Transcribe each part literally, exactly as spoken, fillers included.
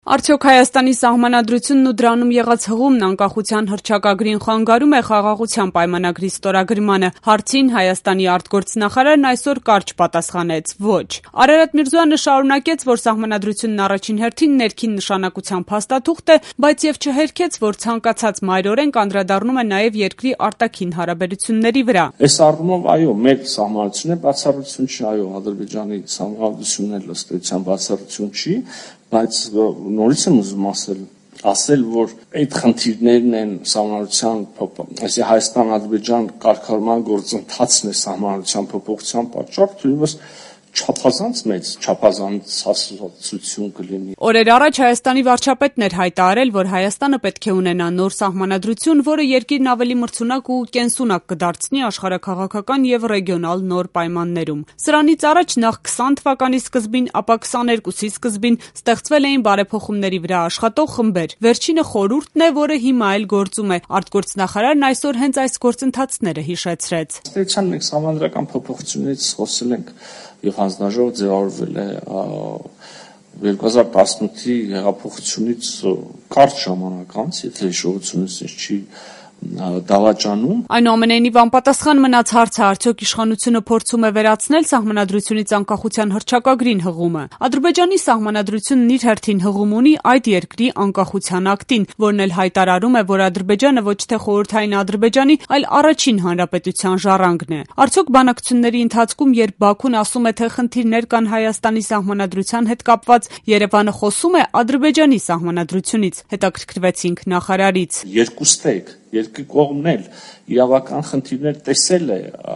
Արդյոք Հայաստանի սահմանադրությունն ու դրանում եղած հղումն անկախության հռչակագրին խանգարում է խաղաղության պայմանագրի ստորագրմանը։ Հարցին Հայաստանի արտգործնախարարն այսօր կարճ պատասխանեց՝ ոչ։ Արարատ Միրզոյանը շարունակեց, որ սահմանադրությունն առաջին հերթին ներքին նշանակության փաստաթուղթ է, բայց եւ չհերքեց, որ ցանկացած մայրօրենք անդրադառնում է նաեւ երկրի արտաքին հարաբերությունների վրա։ Այս առումով այո, մեր սահմանադրությունը բացառություն չի, այո, Ադրբեջանի սահմանադրությունն էլ ըստ էության բացառություն չի, բայց նորից եմ ուզում ասել, ասել, որ այդ խնդիրներն են սահմանադրության փոփոխ, այսինքն Հայաստան-Ադրբեջան կարգավորման գործընթացն է սահմանադրության փոփոխության պատճառ, թույլս չափազանց մեծ չափազանցություն կլինի։ Օրեր առաջ Հայաստանի վարչապետն էր հայտարարել, որ Հայաստանը պետք է ունենա նոր սահմանադրություն, որը երկիրն ավելի մրցունակ ու կենսունակ կդարձնի աշխարհաքաղաքական եւ ռեգիոնալ նոր պայմաններում։ Սրանից առաջ նախ քսան թվականի սկզբին, ապա քսաներկուսի սկզբին ստեղծվել էին բարեփոխումների վրա աշխատող խմբեր։ Վերջինը խորհուրդն է, որը հիմա էլ գործում է։ Արտգործնախարարն այսօր հենց այս գործընթացները հիշեցրեց։ Ստեցան մենք սահմանադրական փոփոխություններից խոսել ենք եւ հանձնաժողով ձևավորվել է երկու հազար տասնութի հեղափոխությունից կարճ ժամանակ անց, եթե հիշողությունս չի դավաճանում։ Այնուամենայնիվ անպատասխան մնաց հարցը, արդյոք իշխանությունը փորձում է վերացնել սահմանադրությունից անկախության հռչակագրին հղումը։ Ադրբեջանի սահմանադրությունն իր հերթին հղում ունի այդ երկրի անկախության ակտին, որն էլ հայտարարում է, որ Ադրբեջանը ոչ թե խորհրդային Ադրբեջանի, այլ առաջին հանրապետության ժառանգն է։ Արդյոք բանակցությունների ընթացքում, երբ Բաքուն ասում է, թե խնդիրներ կան Հայաստանի սահմանադրության հետ կապված, Երևանը խոսում է Ադրբեջանի սահմանադրությունից, հետաքրքրվեցինք նախարարից։ Երկուստեք երկու կողմն էլ իրավական խնդիրներ տեսել է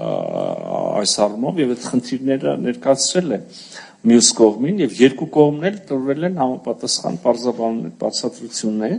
այս առումով եւ այդ խնդիրները ներկայացրել է մյուս կողմին եւ երկու կողմն էլ տրվել են համապատասխան պարզաբանումներ, բացատրություններ,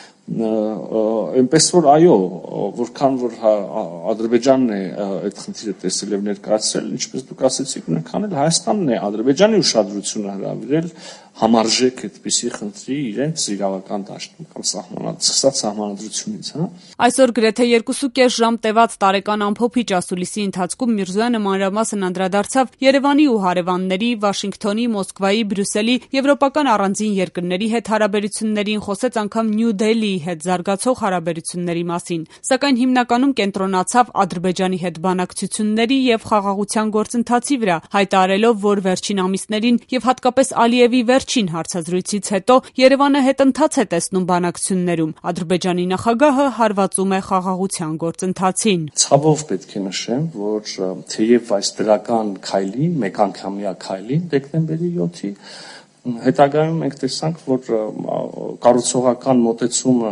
այնպես որ այո, որքան որ Ադրբեջանն է այդ խնդիրը տեսել եւ ներկայացրել, ինչպես դուք ասացիք, նույնքան էլ Հայաստանն է Ադրբեջանի ուշադրությունը հրավիրել համարժեք այդպիսի խնդրի իրենց իրավական դաշտում կամ սահմանած սահմանադրությունից, հա։ Այսօր գրեթե երկուսուկես ժամ տևած տարեկան ամփոփիչ ասուլիսի ընթացքում Միրզոյանը մանրամասն անդրադարձավ Երևանի ու հարևանների, Վաշինգտոնի, Մոսկվայի, Բրյուսելի, եվրոպական առանձին երկրների հետ հարաբերություններին, խոսեց անգամ Նյու Դելիի հետ զարգացող հարաբերությունների մասին, սակայն հիմնականում կենտրոնացավ Ադրբեջանի հետ բանակցությունների եւ խաղաղության գործընթացի վրա, հայտարարելով, որ վերջին ամիսներին եւ հատկապես Ալիևի վերջին հարցազրույցից հետո Երևանը հետընթաց է տեսնում բանակցություններում։ Ադրբեջանի նախագահը հարվածում է խաղաղության գործընթացին։ Ցավով պետք է նշեմ, որ թեև այս դրական քայլին, մեկանգամյա քայլին դեկտեմբերի յոթի հետագայում մենք տեսանք, որ կառուցողական մոտեցումը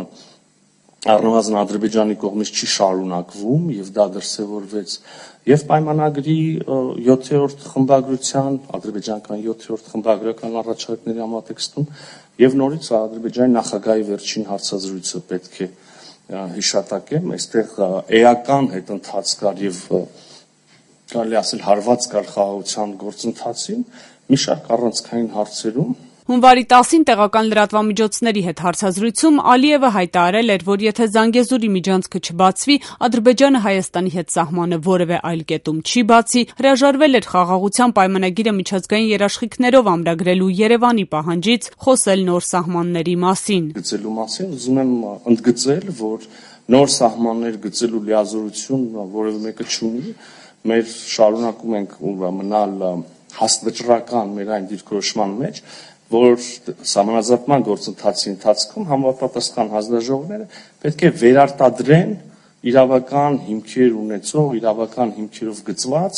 առնվազն Ադրբեջանի կողմից չի շարունակվում եւ դա դրսեւորվեց եւ պայմանագրի յոթերորդ խմբագրության, ադրբեջանական յոթերորդ խմբագրական առաջարկների համատեքստում եւ նորից Ադրբեջանի նախագահի վերջին հարցազրույցը պետք է հիշատակեմ, այստեղ էական հետընթաց կար եւ կարելի ասել հարված կար խաղաղության գործընթացին մի շարք առանցքային հարցերում։ Հունվարի տասին տեղական լրատվամիջոցների հետ հարցազրույցում Ալիևը հայտարարել էր, որ եթե Զանգեզուրի միջանցքը չբացվի, Ադրբեջանը Հայաստանի հետ սահմանը որևէ այլ կետում չի բացի, հրաժարվել էր խաղաղության պայմանագիրը միջազգային երաշխիքներով ամրագրելու Երևանի պահանջից, խոսել նոր սահմանների մասին։ Գծելու մասին ուզում եմ ընդգծել, որ նոր սահմաններ գծելու լիազորություն որևէ մեկը չունի, մեր շարունակում ենք մնալ հաստվճռական մեր այն դիրքորոշման մեջ, որ սահմանազատման գործընթացի ընթացքում համապատասխան հանձնաժողովները պետք է վերարտադրեն իրավական հիմքեր ունեցող, իրավական հիմքերով գծված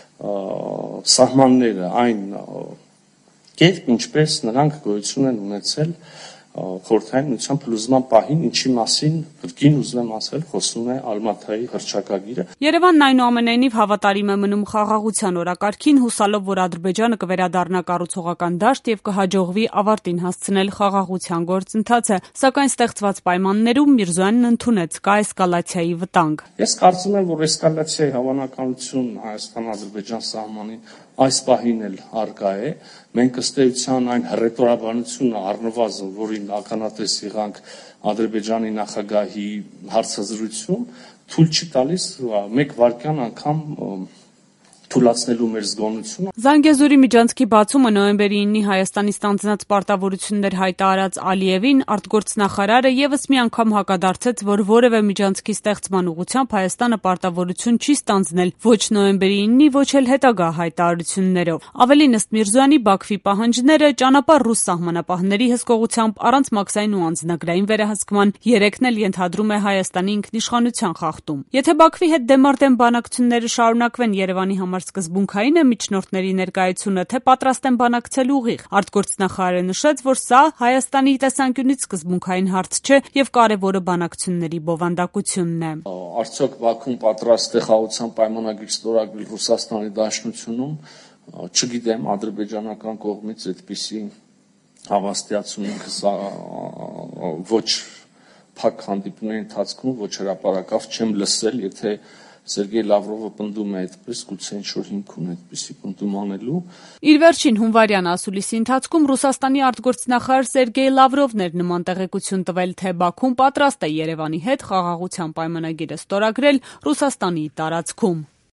սահմանները այն կերպ, ինչպես նրանք գոյություն են ունեցել խորհրդային միության փլուզման պահին, ինչի մասին կրկին ուզում եմ ասել, խոսում է Ալմաթայի հռչակագիրը։ Երևանն այնուամենայնիվ հավատարիմ է մնում խաղաղության օրակարգին, հուսալով, որ Ադրբեջանը կվերադառնա կառուցողական դաշտ եւ կհաջողվի ավարտին հասցնել խաղաղության գործընթացը, սակայն ստեղծված պայմաններում Միրզոյանն ընդունեց կա էսկալացիայի վտանգ։ Ես կարծում եմ, որ էսկալացիայի հավանականություն Հայաստան-Ադրբեջան սահմանին այս պահին էլ արկա է։ Մենք ըստ էության այն հռետորաբանությունը առնվազն, որին ականատես եղանք Ադրբեջանի նախագահի հարցազրույցում, թույլ չի տալիս մեկ վայրկյան անգամ թույլատնելու մեր զգոնությունը։ Զանգեզուրի միջանցքի բացումը նոյեմբերի իննի Հայաստանի ստանձնած պարտավորություններ հայտարարած Ալիևին արտգործնախարարը եւս մի անգամ հակադարձեց, որ որևէ միջանցքի ստեղծման ուղղությամբ Հայաստանը պարտավորություն չի ստանձնել ոչ նոյեմբերի իննի, ոչ էլ հետագա հայտարարություններով։ Ավելին, ըստ Միրզոյանի, Բաքվի պահանջները ճանապարհ ռուս սահմանապահների հսկողությամբ առանց մաքսային ու անձնագրային վերահսկման, երեքն էլ ենթադրում է Հայաստանի ինքնիշխանության խախտում։ Եթե Բաքվի հետ դեմարդեմ բանակցությունները շարունակվեն, Երևանի համար սկզբունքային է միջնորդների ներկայությունը, թե պատրաստ են բանակցել ուղիղ։ Արտգործնախարարը նշեց, որ սա Հայաստանի տեսանկյունից սկզբունքային հարց չէ եւ կարեւորը բանակցությունների բովանդակությունն է։ Արդյոք Բաքուն պատրաստ է խաղաղության պայմանագիր ստորագրել Ռուսաստանի Դաշնությունում, չգիտեմ, ադրբեջանական կողմից այդպիսի հավաստիացում ինքս ոչ փակ հանդիպումների ընթացքում, ոչ հրապարակավ չեմ լսել, եթե Սերգեյ Լավրովը պնդում է այդպես, գուցե ինչ-որ հիմք ունի այդպիսի պնդում անելու։ Իր վերջին հունվարյան ասուլիսի ընթացքում Ռուսաստանի արտգործնախարար Սերգեյ Լավրովն էր նման տեղեկություն տվել, թե Բաքուն պատրաստ է Երևանի հետ խաղաղության պայմանագիրը ստորագրել Ռուսաստանի տարածքում։